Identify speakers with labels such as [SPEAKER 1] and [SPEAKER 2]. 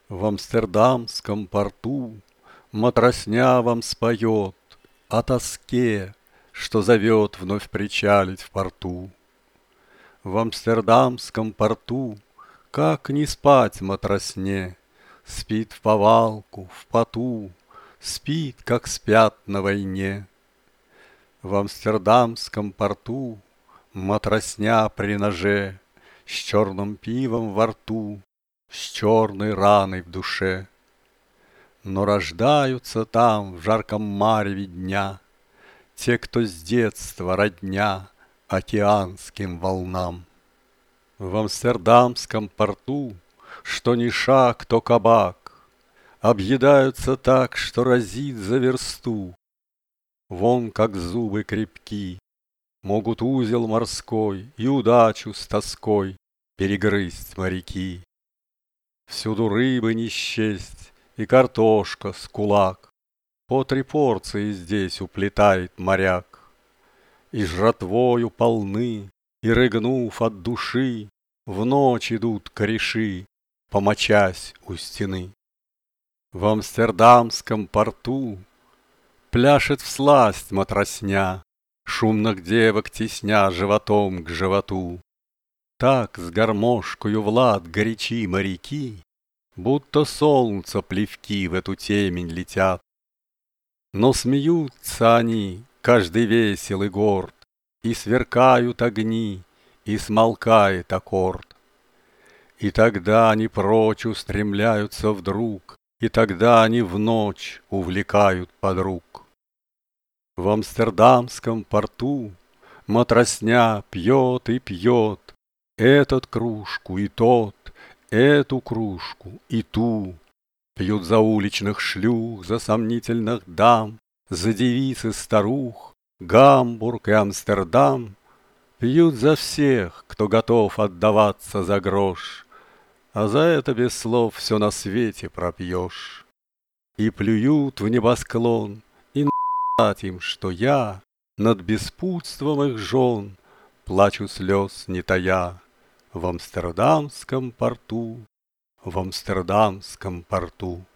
[SPEAKER 1] В Амстердамском порту матросня вам споет о тоске, что зовет вновь причалить в порту. В Амстердамском порту как не спать матросне? Спит в повалку, в поту, спит, как спят на войне. В Амстердамском порту матросня при ноже, с черным пивом во рту, с черной раной в душе. Но рождаются там в жарком мареве дня те, кто с детства родня океанским волнам. В Амстердамском порту что ни шаг, то кабак, объедаются так, что разит за версту. Вон как зубы крепки, могут узел морской и удачу с тоской перегрызть моряки. Всюду рыбы не счесть и картошка с кулак, по 3 порции здесь уплетает моряк. И жратвою полны, и рыгнув от души, в ночь идут кореши, помочась у стены. В Амстердамском порту пляшет всласть матросня, шумных девок тесня животом к животу. Так с гармошкою в лад горячи моряки, будто солнца плевки в эту темень летят. Но смеются они, каждый весел и горд, и сверкают огни, и смолкает аккорд. И тогда они прочь устремляются вдруг, и тогда они в ночь увлекают подруг. В Амстердамском порту матросня пьет и пьет, этот кружку и тот, эту кружку и ту. Пьют за уличных шлюх, за сомнительных дам, за девиц и старух, Гамбург и Амстердам. Пьют за всех, кто готов отдаваться за грош, а за это без слов все на свете пропьешь. И плюют в небосклон, и на***ть им, что я над беспутством их жен плачу слез не тая. В Амстердамском порту, в Амстердамском порту.